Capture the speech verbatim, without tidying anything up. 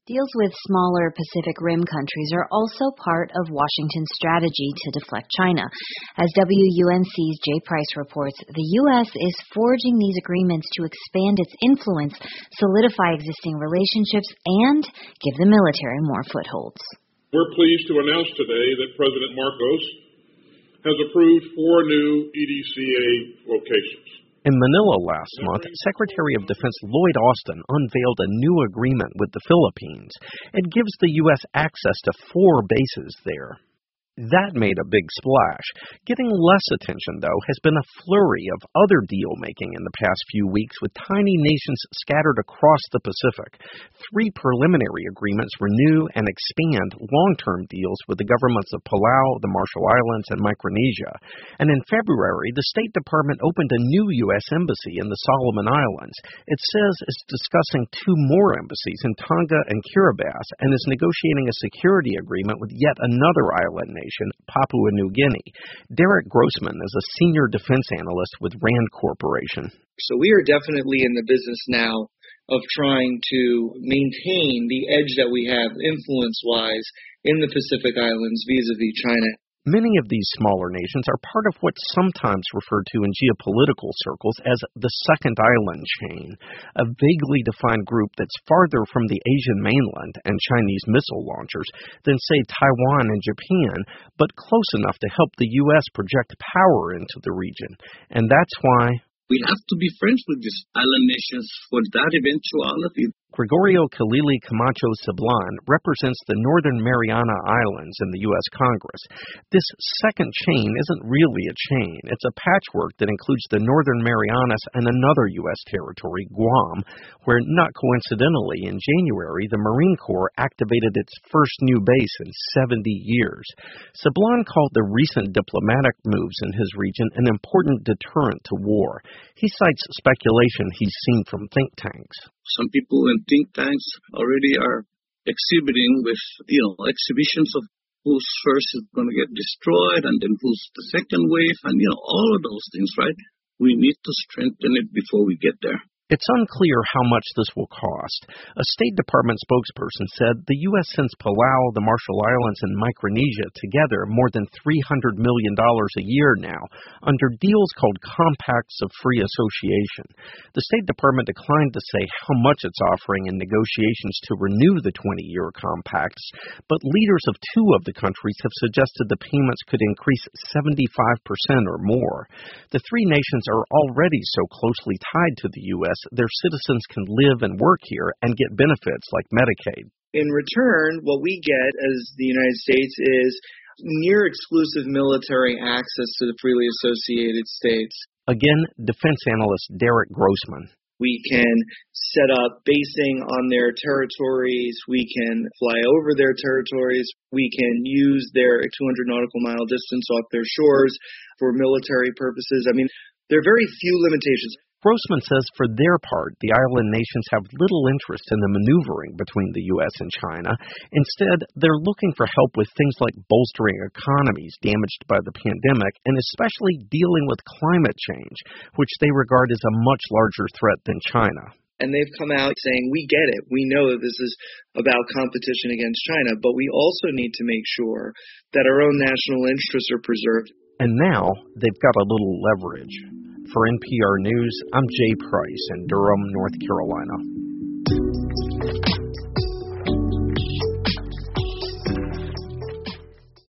Deals with smaller Pacific Rim countries are also part of Washington's strategy to deflect China. As W U N C's Jay Price reports, the U S is forging these agreements to expand its influence, solidify existing relationships, and give the military more footholds. We're pleased to announce today that President Marcos has approved four new E D C A locations. In Manila last month, Secretary of Defense Lloyd Austin unveiled a new agreement with the Philippines. It gives the U S access to four bases there. That made a big splash. Getting less attention, though, has been a flurry of other deal-making in the past few weeks with tiny nations scattered across the Pacific. Three preliminary agreements renew and expand long-term deals with the governments of Palau, the Marshall Islands, and Micronesia. And in February, the State Department opened a new U S embassy in the Solomon Islands. It says it's discussing two more embassies in Tonga and Kiribati and is negotiating a security agreement with yet another island nation, Papua New Guinea. Derek Grossman is a senior defense analyst with RAND Corporation. So we are definitely in the business now of trying to maintain the edge that we have influence-wise in the Pacific Islands vis-a-vis China. Many of these smaller nations are part of what's sometimes referred to in geopolitical circles as the Second Island Chain, a vaguely defined group that's farther from the Asian mainland and Chinese missile launchers than, say, Taiwan and Japan, but close enough to help the U S project power into the region. And that's why we have to be friends with these island nations for that eventuality. Gregorio Kalili Camacho Sablan represents the Northern Mariana Islands in the U S Congress. This second chain isn't really a chain. It's a patchwork that includes the Northern Marianas and another U S territory, Guam, where, not coincidentally, in January, the Marine Corps activated its first new base in seventy years. Sablan called the recent diplomatic moves in his region an important deterrent to war. He cites speculation he's seen from think tanks. Some people in think tanks already are exhibiting with, you know, exhibitions of who's first is going to get destroyed and then who's the second wave and, you know, all of those things, right? We need to strengthen it before we get there. It's unclear how much this will cost. A State Department spokesperson said the U S sends Palau, the Marshall Islands, and Micronesia together more than three hundred million dollars a year now, under deals called Compacts of Free Association. The State Department declined to say how much it's offering in negotiations to renew the twenty-year compacts, but leaders of two of the countries have suggested the payments could increase seventy-five percent or more. The three nations are already so closely tied to the U S their citizens can live and work here and get benefits like Medicaid. In return, what we get as the United States is near exclusive military access to the freely associated states. Again, defense analyst Derek Grossman. We can set up basing on their territories. We can fly over their territories. We can use their two hundred nautical mile distance off their shores for military purposes. I mean, there are very few limitations. Grossman says for their part, the island nations have little interest in the maneuvering between the U S and China. Instead, they're looking for help with things like bolstering economies damaged by the pandemic and especially dealing with climate change, which they regard as a much larger threat than China. And they've come out saying, we get it. We know that this is about competition against China, but we also need to make sure that our own national interests are preserved. And now they've got a little leverage. For N P R News, I'm Jay Price in Durham, North Carolina.